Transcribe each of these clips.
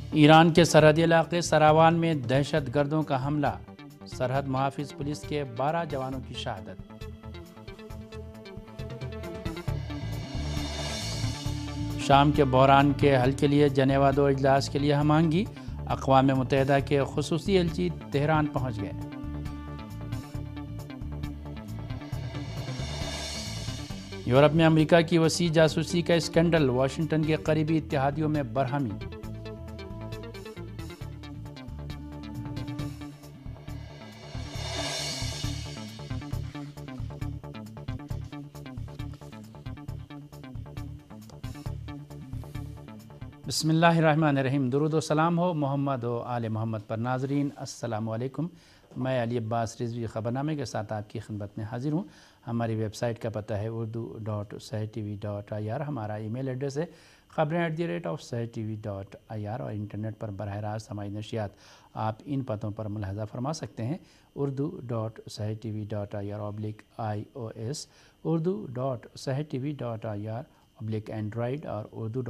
ایران کے سرحدی علاقے سراوان میں دہشت گردوں کا حملہ، سرحد محافظ پولیس کے 12 جوانوں کی شہادت۔ شام کے بحران کے حل کے لیے جنیوا 2 اجلاس کے لیے ہم آہنگی، اقوام متحدہ کے خصوصی ایلچی تہران پہنچ گئے۔ یورپ میں امریکہ کی وسیع جاسوسی کا اسکینڈل، واشنگٹن کے قریبی اتحادیوں میں برہمی۔ بسم اللہ الرحمن الرحیم، درود و سلام ہو محمد و آل محمد پر۔ ناظرین السلام علیکم، میں علی عباس رضوی خبرنامے کے ساتھ آپ کی خدمت میں حاضر ہوں۔ ہماری ویب سائٹ کا پتہ ہے urdu.sahittv.ir، ہمارا ای میل ایڈریس ہے خبریں@sahittv.ir، اور انٹرنیٹ پر براہ راست ہماری نشریات آپ ان پتوں پر ملاحظہ فرما سکتے ہیں: urdu.sahittv.ir/iOS، urdu.sahittv.ir/Android اور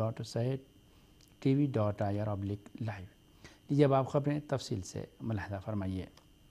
urdu.sahittv.ir/live۔ لیجیے اب آپ خبریں تفصیل سے ملاحظہ فرمائیے۔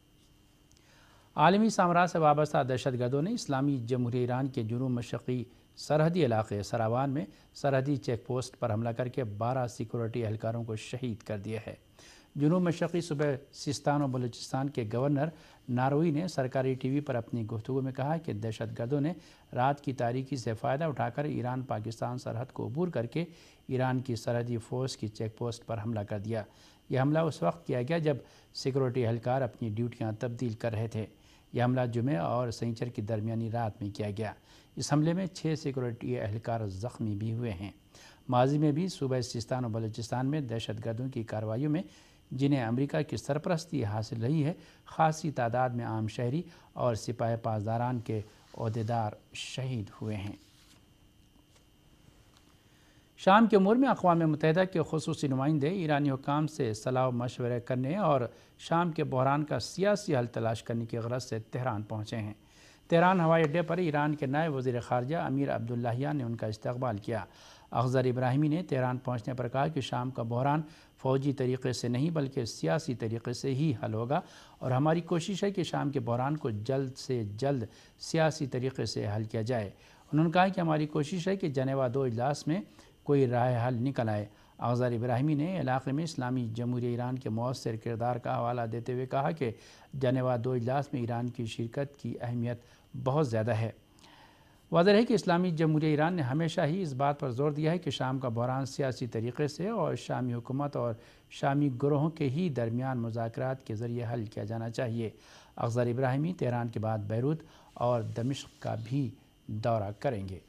عالمی سامراج سے وابستہ دہشت گردوں نے اسلامی جمہوریہ ایران کے جنوب مشرقی سرحدی علاقے سراوان میں سرحدی چیک پوسٹ پر حملہ کر کے 12 سیکورٹی اہلکاروں کو شہید کر دیا ہے۔ جنوب مشرقی صوبہ سیستان و بلوچستان کے گورنر ناروی نے سرکاری ٹی وی پر اپنی گفتگو میں کہا کہ دہشت گردوں نے رات کی تاریکی سے فائدہ اٹھا کر ایران پاکستان سرحد کو عبور کر کے ایران کی سرحدی فورس کی چیک پوسٹ پر حملہ کر دیا۔ یہ حملہ اس وقت کیا گیا جب سیکورٹی اہلکار اپنی ڈیوٹیاں تبدیل کر رہے تھے۔ یہ حملہ جمعہ اور سنیچر کی درمیانی رات میں کیا گیا۔ اس حملے میں 6 سیکورٹی اہلکار زخمی بھی ہوئے ہیں۔ ماضی میں بھی صوبہ سیستان و بلوچستان میں دہشت گردوں کی کارروائیوں میں، جنہیں امریکہ کی سرپرستی حاصل رہی ہے، خاصی تعداد میں عام شہری اور سپاہ پاسداران کے عہدیدار شہید ہوئے ہیں۔ شام کے امور میں اقوام متحدہ کے خصوصی نمائندے ایرانی حکام سے صلاح و مشورے کرنے اور شام کے بحران کا سیاسی حل تلاش کرنے کی غرض سے تہران پہنچے ہیں۔ تہران ہوائی اڈے پر ایران کے نائب وزیر خارجہ امیر عبداللہیان نے ان کا استقبال کیا۔ اخضر ابراہیمی نے تہران پہنچنے پر کہا کہ شام کا بحران فوجی طریقے سے نہیں بلکہ سیاسی طریقے سے ہی حل ہوگا، اور ہماری کوشش ہے کہ شام کے بحران کو جلد سے جلد سیاسی طریقے سے حل کیا جائے۔ انہوں نے کہا کہ ہماری کوشش ہے کہ جنیوا 2 اجلاس میں کوئی راہ حل نکل آئے۔ اخضر ابراہیمی نے علاقے میں اسلامی جمہوریہ ایران کے مؤثر کردار کا حوالہ دیتے ہوئے کہا کہ جنیوا 2 اجلاس میں ایران کی شرکت کی اہمیت بہت زیادہ ہے۔ واضح ہے کہ اسلامی جمہوریہ ایران نے ہمیشہ ہی اس بات پر زور دیا ہے کہ شام کا بحران سیاسی طریقے سے اور شامی حکومت اور شامی گروہوں کے ہی درمیان مذاکرات کے ذریعے حل کیا جانا چاہیے۔ اخضر ابراہیمی تہران کے بعد بیروت اور دمشق کا بھی دورہ کریں گے۔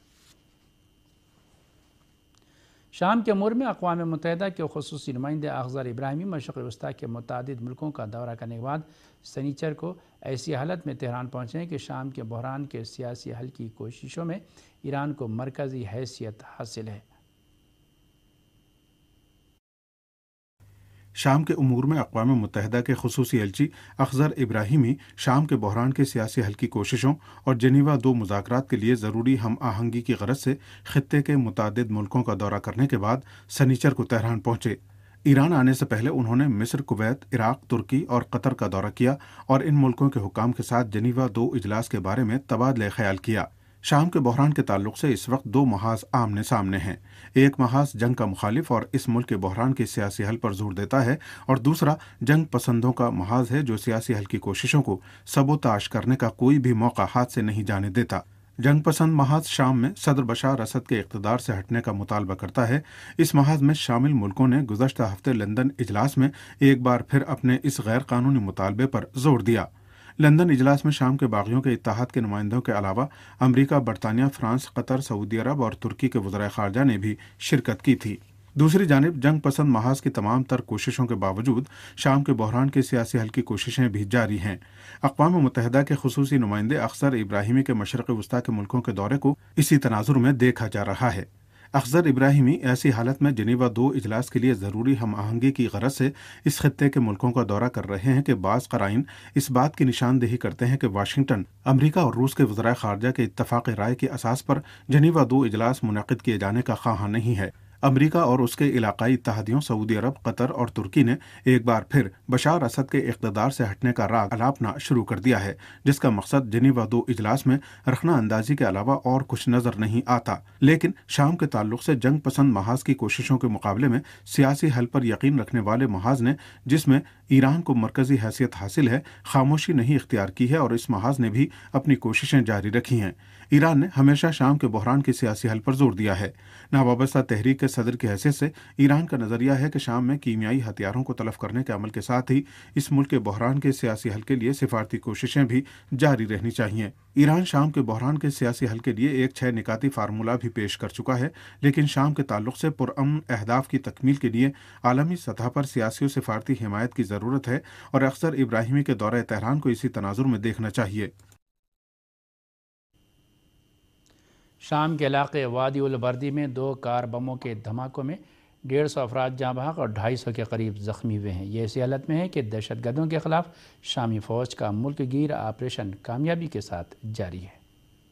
شام کے امور میں اقوام متحدہ کے خصوصی نمائندے اخضر ابراہیمی مشرق وسطیٰ کے متعدد ملکوں کا دورہ کرنے کے بعد سنیچر کو ایسی حالت میں تہران پہنچے ہیں کہ شام کے بحران کے سیاسی حل کی کوششوں میں ایران کو مرکزی حیثیت حاصل ہے۔ شام کے امور میں اقوام متحدہ کے خصوصی ایلچی اخضر ابراہیمی شام کے بحران کے سیاسی حل کی کوششوں اور جنیوا 2 مذاکرات کے لیے ضروری ہم آہنگی کی غرض سے خطے کے متعدد ملکوں کا دورہ کرنے کے بعد سنیچر کو تہران پہنچے۔ ایران آنے سے پہلے انہوں نے مصر، کویت، عراق، ترکی اور قطر کا دورہ کیا اور ان ملکوں کے حکام کے ساتھ جنیوا 2 اجلاس کے بارے میں تبادلہ خیال کیا۔ شام کے بحران کے تعلق سے اس وقت 2 محاذ آمنے سامنے ہیں۔ ایک محاذ جنگ کا مخالف اور اس ملک کے بحران کے سیاسی حل پر زور دیتا ہے، اور دوسرا جنگ پسندوں کا محاذ ہے جو سیاسی حل کی کوششوں کو سبوتاش کرنے کا کوئی بھی موقع ہاتھ سے نہیں جانے دیتا۔ جنگ پسند محاذ شام میں صدر بشار اسد کے اقتدار سے ہٹنے کا مطالبہ کرتا ہے۔ اس محاذ میں شامل ملکوں نے گزشتہ ہفتے لندن اجلاس میں ایک بار پھر اپنے اس غیر قانونی مطالبے پر زور دیا۔ لندن اجلاس میں شام کے باغیوں کے اتحاد کے نمائندوں کے علاوہ امریکہ، برطانیہ، فرانس، قطر، سعودی عرب اور ترکی کے وزرائے خارجہ نے بھی شرکت کی تھی۔ دوسری جانب جنگ پسند محاذ کی تمام تر کوششوں کے باوجود شام کے بحران کے سیاسی حل کی کوششیں بھی جاری ہیں۔ اقوام متحدہ کے خصوصی نمائندے اخضر ابراہیمی کے مشرق وسطیٰ کے ملکوں کے دورے کو اسی تناظر میں دیکھا جا رہا ہے۔ اخضر ابراہیمی ایسی حالت میں جنیوا 2 اجلاس کے لیے ضروری ہم آہنگی کی غرض سے اس خطے کے ملکوں کا دورہ کر رہے ہیں کہ بعض قرائن اس بات کی نشاندہی کرتے ہیں کہ واشنگٹن امریکہ اور روس کے وزرائے خارجہ کے اتفاق رائے کی اساس پر جنیوا 2 اجلاس منعقد کیے جانے کا خواہاں نہیں ہے۔ امریکہ اور اس کے علاقائی اتحادیوں سعودی عرب، قطر اور ترکی نے ایک بار پھر بشار اسد کے اقتدار سے ہٹنے کا راگ الاپنا شروع کر دیا ہے، جس کا مقصد جنیوا 2 اجلاس میں رخنہ اندازی کے علاوہ اور کچھ نظر نہیں آتا۔ لیکن شام کے تعلق سے جنگ پسند محاذ کی کوششوں کے مقابلے میں سیاسی حل پر یقین رکھنے والے محاذ نے، جس میں ایران کو مرکزی حیثیت حاصل ہے، خاموشی نہیں اختیار کی ہے اور اس محاذ نے بھی اپنی کوششیں جاری رکھی ہیں۔ ایران نے ہمیشہ شام کے بحران کے سیاسی حل پر زور دیا ہے۔ ناوابستہ تحریک کے صدر کی حیثیت سے ایران کا نظریہ ہے کہ شام میں کیمیائی ہتھیاروں کو تلف کرنے کے عمل کے ساتھ ہی اس ملک کے بحران کے سیاسی حل کے لیے سفارتی کوششیں بھی جاری رہنی چاہیے۔ ایران شام کے بحران کے سیاسی حل کے لیے ایک 6 نکاتی فارمولہ بھی پیش کر چکا ہے، لیکن شام کے تعلق سے پرامن اہداف کی تکمیل کے لیے عالمی سطح پر سیاسی و سفارتی حمایت کی ضرورت ہے اور اخضر ابراہیمی کے دورہ تہران کو اسی تناظر میں دیکھنا چاہیے۔ شام کے علاقے وادی البردی میں 2 کار بموں کے دھماکوں میں 150 افراد جاں بحق اور 250 کے قریب زخمی ہوئے ہیں۔ یہ اسی حالت میں ہے کہ دہشت گردوں کے خلاف شامی فوج کا ملک گیر آپریشن کامیابی کے ساتھ جاری ہے۔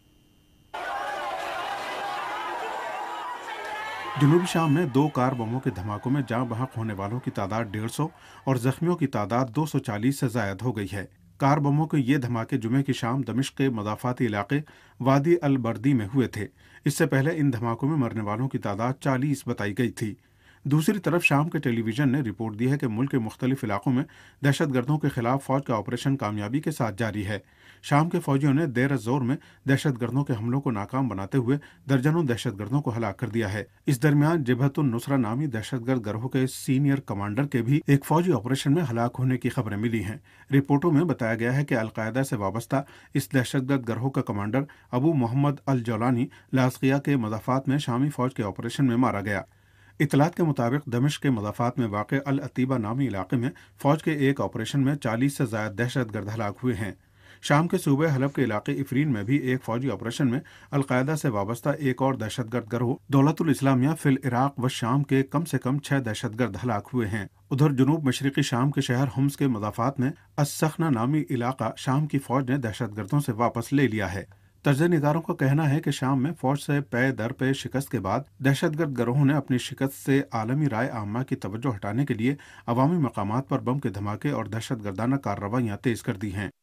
جنوبی شام میں 2 کار بموں کے دھماکوں میں جاں بحق ہونے والوں کی تعداد 150 اور زخمیوں کی تعداد 240 سے زائد ہو گئی ہے۔ کار بموں کے یہ دھماکے جمعے کی شام دمشق کے مضافاتی علاقے وادی البردی میں ہوئے تھے۔ اس سے پہلے ان دھماکوں میں مرنے والوں کی تعداد 40 بتائی گئی تھی۔ دوسری طرف شام کے ٹیلی ویژن نے رپورٹ دی ہے کہ ملک کے مختلف علاقوں میں دہشت گردوں کے خلاف فوج کا آپریشن کامیابی کے ساتھ جاری ہے۔ شام کے فوجیوں نے دیر الزور میں دہشت گردوں کے حملوں کو ناکام بناتے ہوئے درجنوں دہشت گردوں کو ہلاک کر دیا ہے۔ اس درمیان جبہت النصرہ نامی دہشت گرد گروہ کے سینئر کمانڈر کے بھی ایک فوجی آپریشن میں ہلاک ہونے کی خبریں ملی ہیں۔ رپورٹوں میں بتایا گیا ہے کہ القاعدہ سے وابستہ اس دہشت گرد گروہ کا کمانڈر ابو محمد الجولانی لاذقیہ کے مضافات میں شامی فوج کے آپریشن میں مارا گیا۔ اطلاعات کے مطابق دمشق کے مضافات میں واقع العتیبہ نامی علاقے میں فوج کے ایک آپریشن میں 40 سے زائد دہشت گرد ہلاک ہوئے ہیں۔ شام کے صوبے حلب کے علاقے افرین میں بھی ایک فوجی آپریشن میں القاعدہ سے وابستہ ایک اور دہشت گرد گروہ دولت الاسلامیہ فی العراق و شام کے کم سے کم 6 دہشت گرد ہلاک ہوئے ہیں۔ ادھر جنوب مشرقی شام کے شہر حمص کے مضافات میں السخنہ نامی علاقہ شام کی فوج نے دہشت گردوں سے واپس لے لیا ہے۔ تجزیہ نگاروں کا کہنا ہے کہ شام میں فوج سے پے در پے شکست کے بعد دہشت گرد گروہوں نے اپنی شکست سے عالمی رائے عامہ کی توجہ ہٹانے کے لیے عوامی مقامات پر بم کے دھماکے اور دہشت گردانہ کارروائیاں تیز کر دی ہیں۔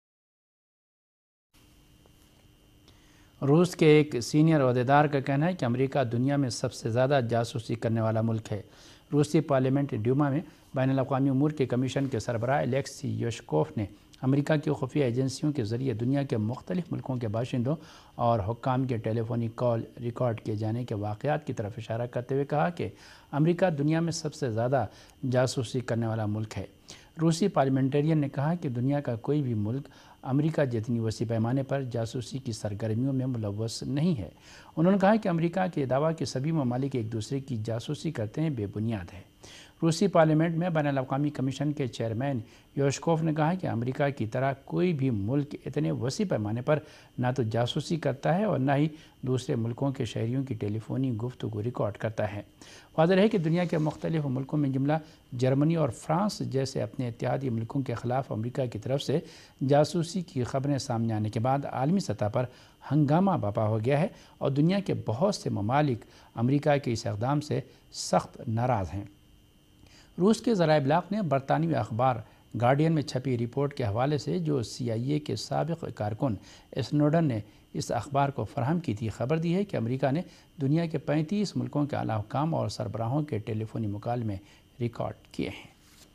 روس کے ایک سینئر عہدیدار کا کہنا ہے کہ امریکہ دنیا میں سب سے زیادہ جاسوسی کرنے والا ملک ہے۔ روسی پارلیمنٹ ڈیوما میں بین الاقوامی امور کے کمیشن کے سربراہ الیکسی یوشکوف نے امریکہ کی خفیہ ایجنسیوں کے ذریعے دنیا کے مختلف ملکوں کے باشندوں اور حکام کے ٹیلی فونی کال ریکارڈ کیے جانے کے واقعات کی طرف اشارہ کرتے ہوئے کہا کہ امریکہ دنیا میں سب سے زیادہ جاسوسی کرنے والا ملک ہے۔ روسی پارلیمنٹرین نے کہا کہ دنیا کا کوئی بھی ملک امریکہ جتنی وسیع پیمانے پر جاسوسی کی سرگرمیوں میں ملوث نہیں ہے۔ انہوں نے کہا کہ امریکہ کے دعویٰ کہ سبھی ممالک ایک دوسرے کی جاسوسی کرتے ہیں بے بنیاد ہے۔ روسی پارلیمنٹ میں بین الاقوامی کمیشن کے چیئرمین یوشکوف نے کہا کہ امریکہ کی طرح کوئی بھی ملک اتنے وسیع پیمانے پر نہ تو جاسوسی کرتا ہے اور نہ ہی دوسرے ملکوں کے شہریوں کی ٹیلی فونی گفتگو ریکارڈ کرتا ہے۔ واضح ہے کہ دنیا کے مختلف ملکوں میں جملہ جرمنی اور فرانس جیسے اپنے اتحادی ملکوں کے خلاف امریکہ کی طرف سے جاسوسی کی خبریں سامنے آنے کے بعد عالمی سطح پر ہنگامہ برپا ہو گیا ہے اور دنیا کے بہت سے ممالک امریکہ کے اس اقدام سے سخت ناراض ہیں۔ روس کے ذرائع ابلاغ نے برطانوی اخبار گارڈین میں چھپی رپورٹ کے حوالے سے جو CIA کے سابق کارکن اسنوڈن نے اس اخبار کو فراہم کی تھی، خبر دی ہے کہ امریکہ نے دنیا کے 35 ملکوں کے اعلیٰ حکام اور سربراہوں کے ٹیلی فونی مکالمے ریکارڈ کیے ہیں۔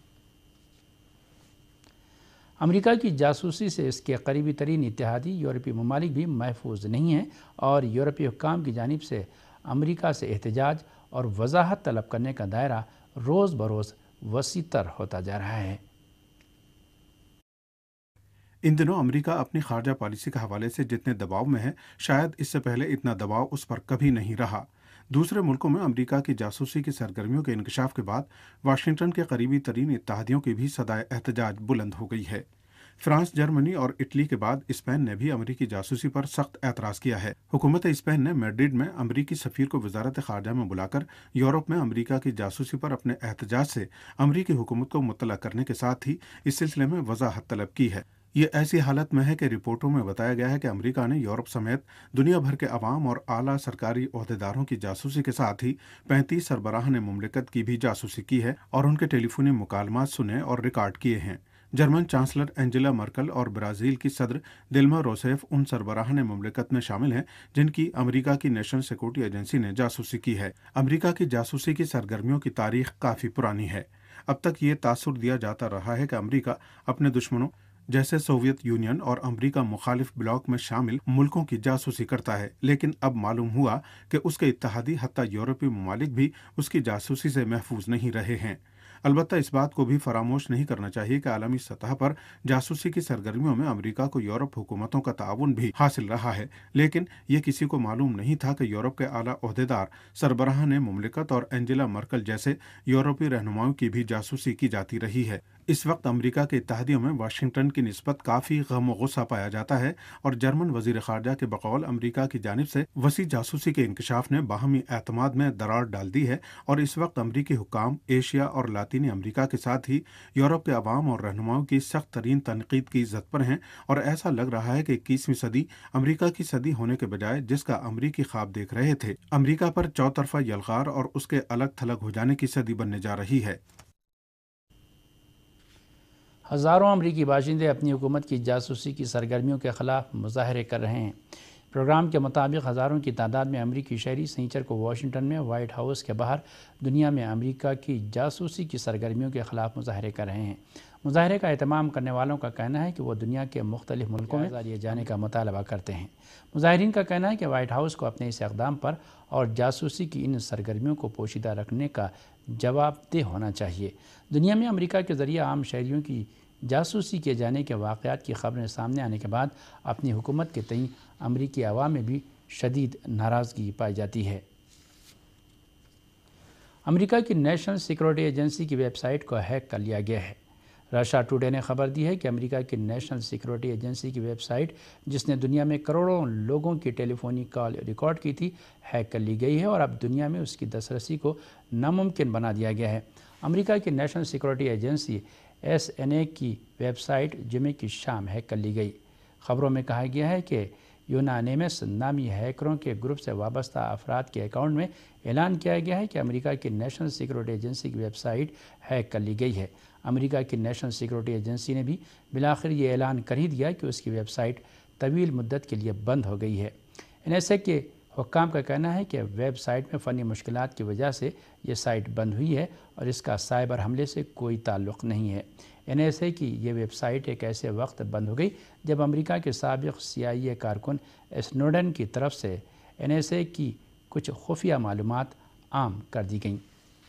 امریکہ کی جاسوسی سے اس کے قریبی ترین اتحادی یورپی ممالک بھی محفوظ نہیں ہیں اور یورپی حکام کی جانب سے امریکہ سے احتجاج اور وضاحت طلب کرنے کا دائرہ روز بروز وسیع تر ہوتا جا رہا ہے۔ ان دنوں امریکہ اپنی خارجہ پالیسی کے حوالے سے جتنے دباؤ میں ہے، شاید اس سے پہلے اتنا دباؤ اس پر کبھی نہیں رہا۔ دوسرے ملکوں میں امریکہ کی جاسوسی کی سرگرمیوں کے انکشاف کے بعد واشنگٹن کے قریبی ترین اتحادیوں کی بھی صدائے احتجاج بلند ہو گئی ہے۔ فرانس، جرمنی اور اٹلی کے بعد اسپین نے بھی امریکی جاسوسی پر سخت اعتراض کیا ہے۔ حکومت اسپین نے میڈرڈ میں امریکی سفیر کو وزارت خارجہ میں بلا کر یورپ میں امریکہ کی جاسوسی پر اپنے احتجاج سے امریکی حکومت کو مطلع کرنے کے ساتھ ہی اس سلسلے میں وضاحت طلب کی ہے۔ یہ ایسی حالت میں ہے کہ رپورٹوں میں بتایا گیا ہے کہ امریکہ نے یورپ سمیت دنیا بھر کے عوام اور اعلیٰ سرکاری عہدیداروں کی جاسوسی کے ساتھ ہی 35 سربراہان مملکت کی بھی جاسوسی کی ہے اور ان کے ٹیلی فونی مکالمات سنے اور ریکارڈ کیے ہیں۔ جرمن چانسلر اینجلا مرکل اور برازیل کی صدر دلما روسیف ان سربراہان مملکت میں شامل ہیں جن کی امریکہ کی نیشنل سیکورٹی ایجنسی نے جاسوسی کی ہے۔ امریکہ کی جاسوسی کی سرگرمیوں کی تاریخ کافی پرانی ہے۔ اب تک یہ تاثر دیا جاتا رہا ہے کہ امریکہ اپنے دشمنوں جیسے سوویت یونین اور امریکہ مخالف بلاک میں شامل ملکوں کی جاسوسی کرتا ہے، لیکن اب معلوم ہوا کہ اس کے اتحادی حتیٰ یورپی ممالک بھی اس کی جاسوسی سے محفوظ نہیں رہے ہیں۔ البتہ اس بات کو بھی فراموش نہیں کرنا چاہیے کہ عالمی سطح پر جاسوسی کی سرگرمیوں میں امریکہ کو یورپ حکومتوں کا تعاون بھی حاصل رہا ہے، لیکن یہ کسی کو معلوم نہیں تھا کہ یورپ کے اعلیٰ عہدیدار سربراہان مملکت اور اینجلا مرکل جیسے یورپی رہنماؤں کی بھی جاسوسی کی جاتی رہی ہے۔ اس وقت امریکہ کے اتحادیوں میں واشنگٹن کی نسبت کافی غم و غصہ پایا جاتا ہے اور جرمن وزیر خارجہ کے بقول امریکہ کی جانب سے وسیع جاسوسی کے انکشاف نے باہمی اعتماد میں دراڑ ڈال دی ہے اور اس وقت امریکی حکام ایشیا اور لاطینی امریکہ کے ساتھ ہی یورپ کے عوام اور رہنماؤں کی سخت ترین تنقید کی زد پر ہیں اور ایسا لگ رہا ہے کہ 21ویں صدی امریکہ کی صدی ہونے کے بجائے جس کا امریکی خواب دیکھ رہے تھے، امریکہ پر چوطرفہ یلغار اور اس کے الگ تھلگ ہو جانے کی صدی بننے جا رہی ہے۔ ہزاروں امریکی باشندے اپنی حکومت کی جاسوسی کی سرگرمیوں کے خلاف مظاہرے کر رہے ہیں۔ پروگرام کے مطابق ہزاروں کی تعداد میں امریکی شہری سنیچر کو واشنگٹن میں وائٹ ہاؤس کے باہر دنیا میں امریکہ کی جاسوسی کی سرگرمیوں کے خلاف مظاہرے کر رہے ہیں۔ مظاہرے کا اہتمام کرنے والوں کا کہنا ہے کہ وہ دنیا کے مختلف ملکوں میں لیے جانے کا مطالبہ کرتے ہیں۔ مظاہرین کا کہنا ہے کہ وائٹ ہاؤس کو اپنے اس اقدام پر اور جاسوسی کی ان سرگرمیوں کو پوشیدہ رکھنے کا جواب دہ ہونا چاہیے۔ دنیا میں امریکہ کے ذریعے عام شہریوں کی جاسوسی کیے جانے کے واقعات کی خبریں سامنے آنے کے بعد اپنی حکومت کے تئیں امریکی عوام میں بھی شدید ناراضگی پائی جاتی ہے۔ امریکہ کی نیشنل سیکورٹی ایجنسی کی ویب سائٹ کو ہیک کر لیا گیا ہے۔ رشیا ٹوڈے نے خبر دی ہے کہ امریکہ کی نیشنل سیکورٹی ایجنسی کی ویب سائٹ، جس نے دنیا میں کروڑوں لوگوں کی ٹیلی فونی کال ریکارڈ کی تھی، ہیک کر لی گئی ہے اور اب دنیا میں اس کی دسترسی کو ناممکن بنا دیا گیا ہے۔ امریکہ کی نیشنل سیکورٹی ایجنسی SNA کی ویب سائٹ جمعے کی شام ہیک کر لی گئی۔ خبروں میں کہا گیا ہے کہ یونانیمس نامی ہیکروں کے گروپ سے وابستہ افراد کے اکاؤنٹ میں اعلان کیا گیا ہے کہ امریکہ کی نیشنل سیکورٹی ایجنسی کی ویب سائٹ ہیک کر لی گئی ہے۔ امریکہ کی نیشنل سیکورٹی ایجنسی نے بھی بالآخر یہ اعلان کر ہی دیا کہ اس کی ویب سائٹ طویل مدت کے لیے بند ہو گئی ہے۔ NSA کے حکام کا کہنا ہے کہ ویب سائٹ میں فنی مشکلات کی وجہ سے یہ سائٹ بند ہوئی ہے اور اس کا سائبر حملے سے کوئی تعلق نہیں ہے۔ NSA کی یہ ویب سائٹ ایک ایسے وقت بند ہو گئی جب امریکہ کے سابق CIA کارکن اسنوڈن کی طرف سے NSA کی کچھ خفیہ معلومات عام کر دی گئیں۔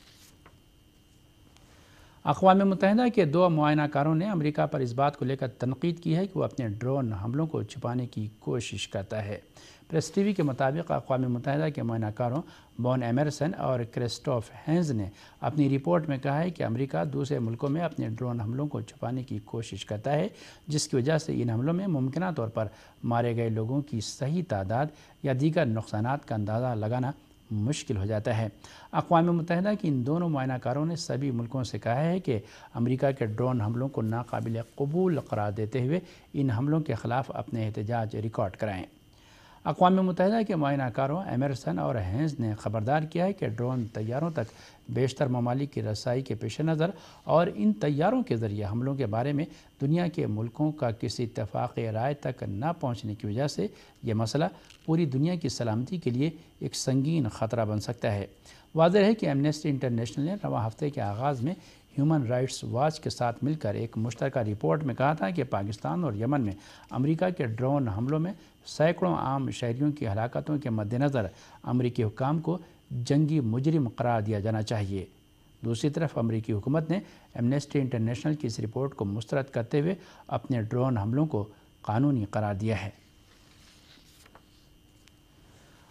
اقوام متحدہ کے 2 معائنہ کاروں نے امریکہ پر اس بات کو لے کر تنقید کی ہے کہ وہ اپنے ڈرون حملوں کو چھپانے کی کوشش کرتا ہے۔ پریس ٹی وی کے مطابق اقوام متحدہ کے معائنہ کاروں بون ایمرسن اور کرسٹوف ہینز نے اپنی رپورٹ میں کہا ہے کہ امریکہ دوسرے ملکوں میں اپنے ڈرون حملوں کو چھپانے کی کوشش کرتا ہے، جس کی وجہ سے ان حملوں میں ممکنہ طور پر مارے گئے لوگوں کی صحیح تعداد یا دیگر نقصانات کا اندازہ لگانا مشکل ہو جاتا ہے۔ اقوام متحدہ کی ان دونوں معائنہ کاروں نے سبھی ملکوں سے کہا ہے کہ امریکہ کے ڈرون حملوں کو ناقابل قبول قرار دیتے ہوئے ان حملوں کے خلاف اپنے احتجاج ریکارڈ کرائیں۔ اقوام متحدہ کے معائنہ کاروں ایمرسن اور ہینز نے خبردار کیا ہے کہ ڈرون طیاروں تک بیشتر ممالک کی رسائی کے پیش نظر اور ان طیاروں کے ذریعے حملوں کے بارے میں دنیا کے ملکوں کا کسی اتفاقی رائے تک نہ پہنچنے کی وجہ سے یہ مسئلہ پوری دنیا کی سلامتی کے لیے ایک سنگین خطرہ بن سکتا ہے۔ واضح ہے کہ ایمنسٹی انٹرنیشنل نے رواں ہفتے کے آغاز میں ہیومن رائٹس واچ کے ساتھ مل کر ایک مشترکہ رپورٹ میں کہا تھا کہ پاکستان اور یمن میں امریکہ کے ڈرون حملوں میں سینکڑوں عام شہریوں کی ہلاکتوں کے مد نظر امریکی حکام کو جنگی مجرم قرار دیا جانا چاہیے۔ دوسری طرف امریکی حکومت نے ایمنسٹی انٹرنیشنل کی اس رپورٹ کو مسترد کرتے ہوئے اپنے ڈرون حملوں کو قانونی قرار دیا ہے۔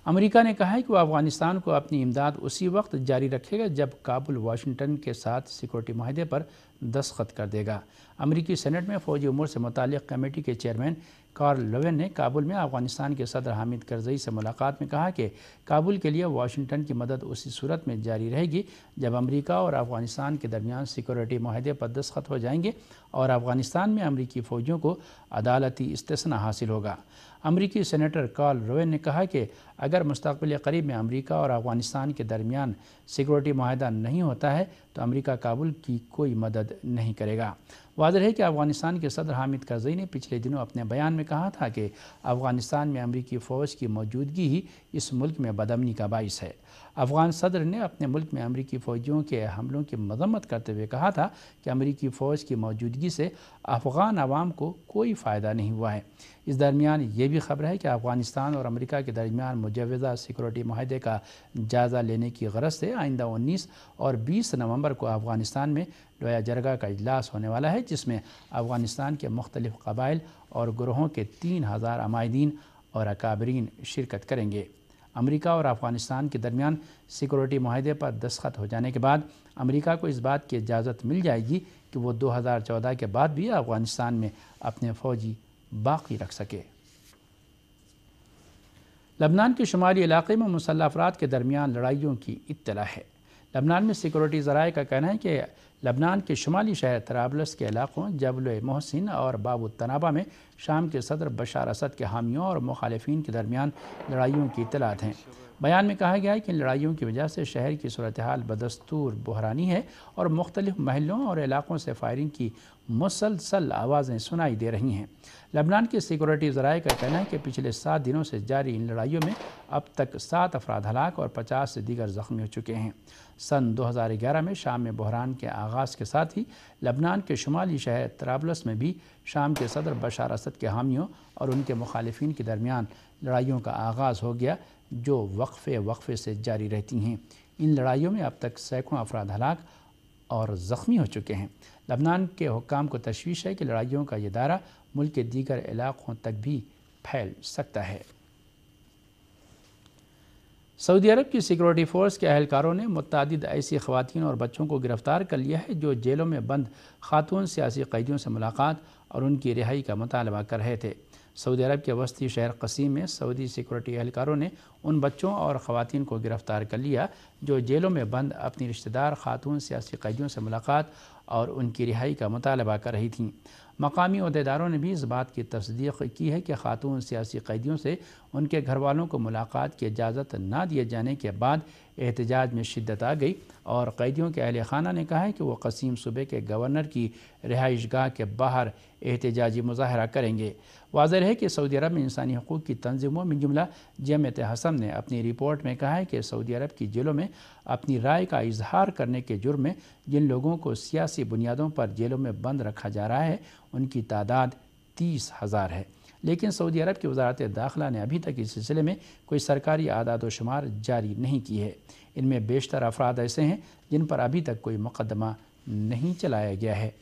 امریکہ نے کہا ہے کہ وہ افغانستان کو اپنی امداد اسی وقت جاری رکھے گا جب کابل واشنگٹن کے ساتھ سیکورٹی معاہدے پر دستخط کر دے گا۔ امریکی سینٹ میں فوجی امور سے متعلق کمیٹی کے چیئرمین کارل لوین نے کابل میں افغانستان کے صدر حامد کرزئی سے ملاقات میں کہا کہ کابل کے لیے واشنگٹن کی مدد اسی صورت میں جاری رہے گی جب امریکہ اور افغانستان کے درمیان سیکورٹی معاہدے پر دستخط ہو جائیں گے اور افغانستان میں امریکی فوجیوں کو عدالتی استثناء حاصل ہوگا۔ امریکی سینیٹر کارل روین نے کہا کہ اگر مستقبل قریب میں امریکہ اور افغانستان کے درمیان سیکورٹی معاہدہ نہیں ہوتا ہے تو امریکہ کابل کی کوئی مدد نہیں کرے گا۔ واضح ہے کہ افغانستان کے صدر حامد کرزئی نے پچھلے دنوں اپنے بیان میں کہا تھا کہ افغانستان میں امریکی فوج کی موجودگی ہی اس ملک میں بدامنی کا باعث ہے۔ افغان صدر نے اپنے ملک میں امریکی فوجیوں کے حملوں کی مذمت کرتے ہوئے کہا تھا کہ امریکی فوج کی موجودگی سے افغان عوام کو کوئی فائدہ نہیں ہوا ہے۔ اس درمیان یہ بھی خبر ہے کہ افغانستان اور امریکہ کے درمیان مجوزہ سیکورٹی معاہدے کا جائزہ لینے کی غرض سے آئندہ 19 اور 20 نومبر کو افغانستان میں لویا جرگہ کا اجلاس ہونے والا ہے، جس میں افغانستان کے مختلف قبائل اور گروہوں کے 3000 عمائدین اور اکابرین شرکت کریں گے۔ امریکہ اور افغانستان کے درمیان سیکورٹی معاہدے پر دستخط ہو جانے کے بعد امریکہ کو اس بات کی اجازت مل جائے گی کہ وہ 2014 کے بعد بھی افغانستان میں اپنے فوجی باقی رکھ سکے۔ لبنان کے شمالی علاقے میں مسلح افراد کے درمیان لڑائیوں کی اطلاع ہے۔ لبنان میں سیکورٹی ذرائع کا کہنا ہے کہ لبنان کے شمالی شہر طرابلس کے علاقوں جبل محسن اور باب التنابہ میں شام کے صدر بشار اسد کے حامیوں اور مخالفین کے درمیان لڑائیوں کی اطلاعات ہیں۔ بیان میں کہا گیا ہے کہ ان لڑائیوں کی وجہ سے شہر کی صورتحال بدستور بحرانی ہے اور مختلف محلوں اور علاقوں سے فائرنگ کی مسلسل آوازیں سنائی دے رہی ہیں۔ لبنان کے سیکورٹی ذرائع کا کہنا ہے کہ پچھلے 7 دنوں سے جاری ان لڑائیوں میں اب تک 7 افراد ہلاک اور 50 سے دیگر زخمی ہو چکے ہیں۔ سن 2011 میں شام میں بحران کے آغاز کے ساتھ ہی لبنان کے شمالی شہر طرابلس میں بھی شام کے صدر بشار اسد کے حامیوں اور ان کے مخالفین کے درمیان لڑائیوں کا آغاز ہو گیا، جو وقفے سے جاری رہتی ہیں۔ ان لڑائیوں میں اب تک سینکڑوں افراد ہلاک اور زخمی ہو چکے ہیں۔ لبنان کے حکام کو تشویش ہے کہ لڑائیوں کا یہ دائرہ ملک کے دیگر علاقوں تک بھی پھیل سکتا ہے۔ سعودی عرب کی سیکورٹی فورس کے اہلکاروں نے متعدد ایسی خواتین اور بچوں کو گرفتار کر لیا ہے جو جیلوں میں بند خاتون سیاسی قیدیوں سے ملاقات اور ان کی رہائی کا مطالبہ کر رہے تھے۔ سعودی عرب کے وسطی شہر قصیم میں سعودی سیکورٹی اہلکاروں نے ان بچوں اور خواتین کو گرفتار کر لیا جو جیلوں میں بند اپنی رشتہ دار خاتون سیاسی قیدیوں سے ملاقات اور ان کی رہائی کا مطالبہ کر رہی تھیں۔ مقامی عہدیداروں نے بھی اس بات کی تصدیق کی ہے کہ خاتون سیاسی قیدیوں سے ان کے گھر والوں کو ملاقات کی اجازت نہ دیے جانے کے بعد احتجاج میں شدت آ گئی اور قیدیوں کے اہل خانہ نے کہا ہے کہ وہ قصیم صوبے کے گورنر کی رہائش گاہ کے باہر احتجاجی مظاہرہ کریں گے۔ واضح ہے کہ سعودی عرب میں انسانی حقوق کی تنظیموں میں جملہ جمعیت حسم نے اپنی رپورٹ میں کہا ہے کہ سعودی عرب کی جیلوں میں اپنی رائے کا اظہار کرنے کے جرم میں جن لوگوں کو سیاسی بنیادوں پر جیلوں میں بند رکھا جا رہا ہے ان کی تعداد 30,000 ہے، لیکن سعودی عرب کی وزارت داخلہ نے ابھی تک اس سلسلے میں کوئی سرکاری اعداد و شمار جاری نہیں کی ہے۔ ان میں بیشتر افراد ایسے ہیں جن پر ابھی تک کوئی مقدمہ نہیں چلایا گیا ہے۔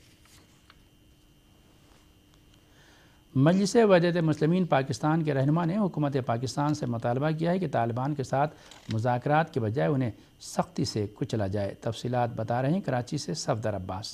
مجلس وحدت مسلمین پاکستان کے رہنما نے حکومت پاکستان سے مطالبہ کیا ہے کہ طالبان کے ساتھ مذاکرات کے بجائے انہیں سختی سے کچلا جائے۔ تفصیلات بتا رہے ہیں کراچی سے صفدر عباس۔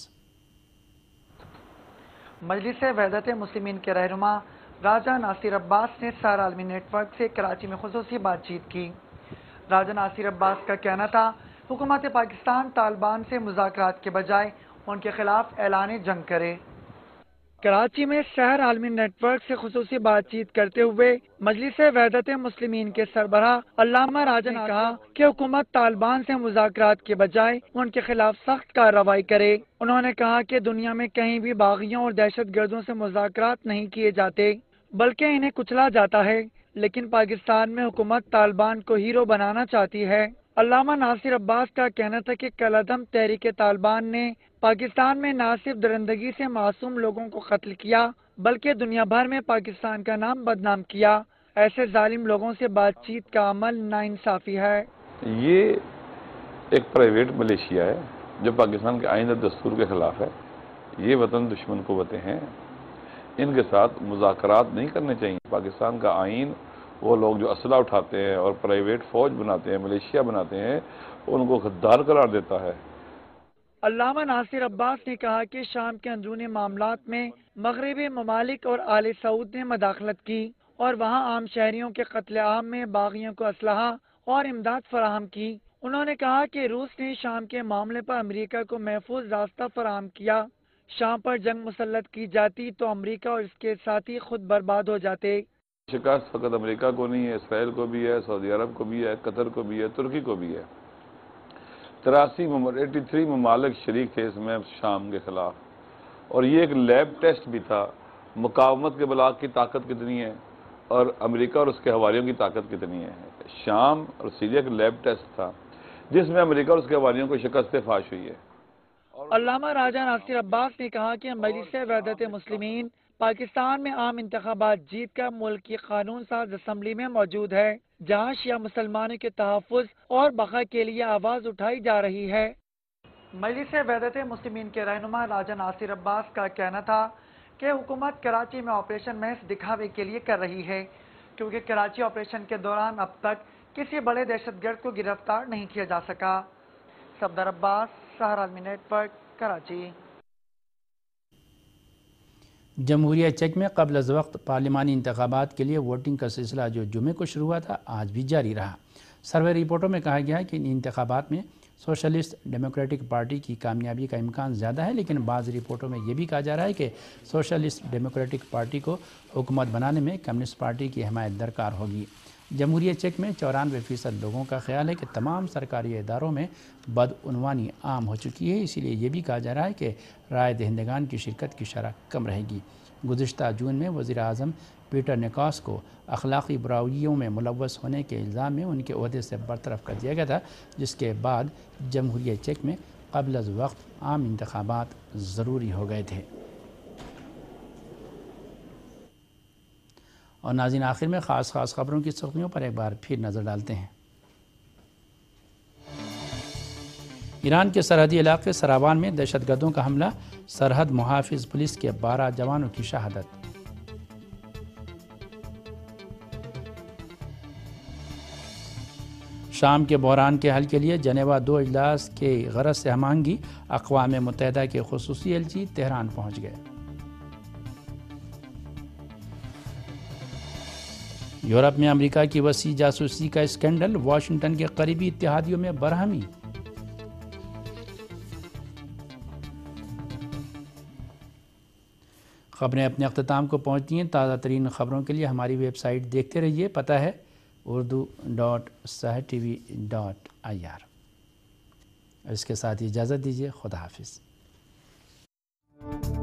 مجلس وحدت مسلمین کے رہنما راجہ ناصر عباس نے سار عالمی نیٹ ورک سے کراچی میں خصوصی بات چیت کی۔ راجہ ناصر عباس کا کہنا تھا حکومت پاکستان طالبان سے مذاکرات کے بجائے ان کے خلاف اعلان جنگ کرے۔ کراچی میں سحر عالمی نیٹ ورک سے خصوصی بات چیت کرتے ہوئے مجلس وحدت مسلمین کے سربراہ علامہ راجہ نے کہا کہ حکومت طالبان سے مذاکرات کے بجائے ان کے خلاف سخت کارروائی کرے۔ انہوں نے کہا کہ دنیا میں کہیں بھی باغیوں اور دہشت گردوں سے مذاکرات نہیں کیے جاتے بلکہ انہیں کچلا جاتا ہے، لیکن پاکستان میں حکومت طالبان کو ہیرو بنانا چاہتی ہے۔ علامہ ناصر عباس کا کہنا تھا کہ کالعدم تحریک طالبان نے پاکستان میں نہ صرف درندگی سے معصوم لوگوں کو قتل کیا بلکہ دنیا بھر میں پاکستان کا نام بدنام کیا۔ ایسے ظالم لوگوں سے بات چیت کا عمل ناانصافی ہے۔ یہ ایک پرائیویٹ ملیشیا ہے جو پاکستان کے آئین اور دستور کے خلاف ہے۔ یہ وطن دشمن قوتیں ہیں، ان کے ساتھ مذاکرات نہیں کرنے چاہیے۔ پاکستان کا آئین وہ لوگ جو اسلحہ اٹھاتے ہیں اور پرائیویٹ فوج بناتے ہیں، ملیشیا بناتے ہیں، ان کو غدار قرار دیتا ہے۔ علامہ ناصر عباس نے کہا کہ شام کے اندرونی معاملات میں مغربی ممالک اور آل سعود نے مداخلت کی اور وہاں عام شہریوں کے قتل عام میں باغیوں کو اسلحہ اور امداد فراہم کی۔ انہوں نے کہا کہ روس نے شام کے معاملے پر امریکہ کو محفوظ راستہ فراہم کیا۔ شام پر جنگ مسلط کی جاتی تو امریکہ اور اس کے ساتھی خود برباد ہو جاتے۔ شکست فقط امریکہ کو نہیں ہے، اسرائیل کو بھی ہے، سعودی عرب کو بھی ہے، قطر کو بھی ہے، ترکی کو بھی ہے۔ 83 ممالک شریک تھے اس میں شام کے خلاف، اور یہ ایک لیب ٹیسٹ بھی تھا مقاومت کے بلاک کی طاقت کتنی ہے اور امریکہ اور اس کے حواریوں کی طاقت کتنی ہے۔ شام اور سیریا کا لیب ٹیسٹ تھا جس میں امریکہ اور اس کے حواریوں کو شکست فاش ہوئی ہے۔ علامہ راجہ ناصر عباس نے کہا کہ مجلس وحدت مسلمین پاکستان میں عام انتخابات جیت کر ملک کی قانون ساز اسمبلی میں موجود ہے، جہاں شیعہ مسلمانوں کے تحفظ اور بقا کے لیے آواز اٹھائی جا رہی ہے۔ مجلس وحدت مسلمین کے رہنما راجہ ناصر عباس کا کہنا تھا کہ حکومت کراچی میں آپریشن محض دکھاوے کے لیے کر رہی ہے، کیونکہ کراچی آپریشن کے دوران اب تک کسی بڑے دہشت گرد کو گرفتار نہیں کیا جا سکا۔ صفدر عباس، سہارا عالمی نیٹ ورک، کراچی۔ جمہوریہ چیک میں قبل از وقت پارلیمانی انتخابات کے لیے ووٹنگ کا سلسلہ جو جمعے کو شروع ہوا تھا آج بھی جاری رہا۔ سروے رپورٹوں میں کہا گیا ہے کہ ان انتخابات میں سوشلسٹ ڈیموکریٹک پارٹی کی کامیابی کا امکان زیادہ ہے، لیکن بعض رپورٹوں میں یہ بھی کہا جا رہا ہے کہ سوشلسٹ ڈیموکریٹک پارٹی کو حکومت بنانے میں کمیونسٹ پارٹی کی حمایت درکار ہوگی۔ جمہوریہ چیک میں 94% لوگوں کا خیال ہے کہ تمام سرکاری اداروں میں بدعنوانی عام ہو چکی ہے، اسی لیے یہ بھی کہا جا رہا ہے کہ رائے دہندگان کی شرکت کی شرح کم رہے گی۔ گزشتہ جون میں وزیر اعظم پیٹر نکاس کو اخلاقی برائیوں میں ملوث ہونے کے الزام میں ان کے عہدے سے برطرف کر دیا گیا تھا، جس کے بعد جمہوریہ چیک میں قبل از وقت عام انتخابات ضروری ہو گئے تھے۔ اور ناظرین، آخر میں خاص خبروں کی سرخیوں پر ایک بار پھر نظر ڈالتے ہیں۔ ایران کے سرحدی علاقے سراوان میں دہشت گردوں کا حملہ، سرحد محافظ پولیس کے 12 جوانوں کی شہادت۔ شام کے بحران کے حل کے لیے جنیوا 2 اجلاس کے غرض سے ہم آہنگی، اقوام متحدہ کے خصوصی ایلچی تہران پہنچ گئے۔ یورپ میں امریکہ کی وسیع جاسوسی کا اسکینڈل، واشنگٹن کے قریبی اتحادیوں میں برہمی۔ خبریں اپنے اختتام کو پہنچتی ہیں۔ تازہ ترین خبروں کے لیے ہماری ویب سائٹ دیکھتے رہیے، پتہ ہے urdu.sahartv.ir۔ اس کے ساتھ اجازت دیجیے، خدا حافظ۔